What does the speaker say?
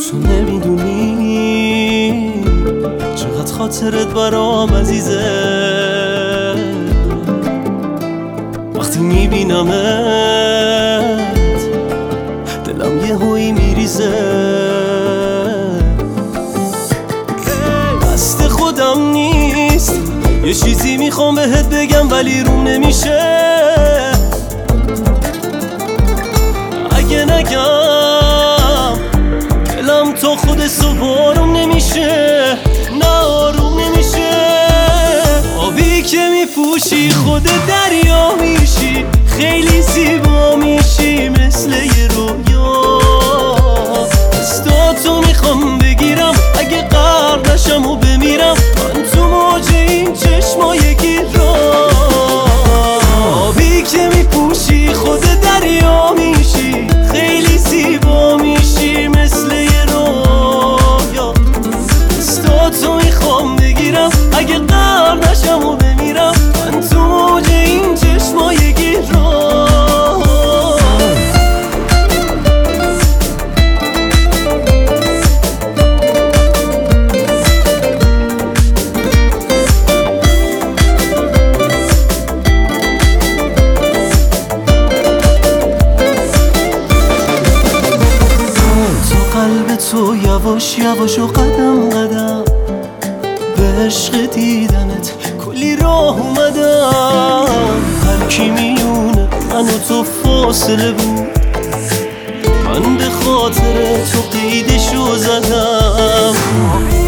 تو نمیدونی چقدر خاطرت برام عزیزه. وقتی میبینمت دلم یه هویی میریزه. دست خودم نیست، یه چیزی میخوام بهت بگم ولی روم نمیشه. اگه نگم دلم تا خود صبح آروم نمیشه. نه آروم نمیشه. آبی که میپوشی خود دریا میشی، خیلی زیبا میشی مثل یه رویا. دستاتو میخوام بگیرم اگه غرق نشم و بمیرم من تو موج این چشمای گیرا. آبی که میپوشی خود دریا میشی، خیلی زیبا میشی مثل یه رویا. دستاتو میخوام بگیرم اگه غرق نشم و بمیرم من تو موج این چشمای گیرا. قلب تو یواش یواش و قدم قدم به عشق دیدنت کلی راه اومدم. هر کی میونه من و تو فاصله بود، من به خاطر تو قیدشو زدم.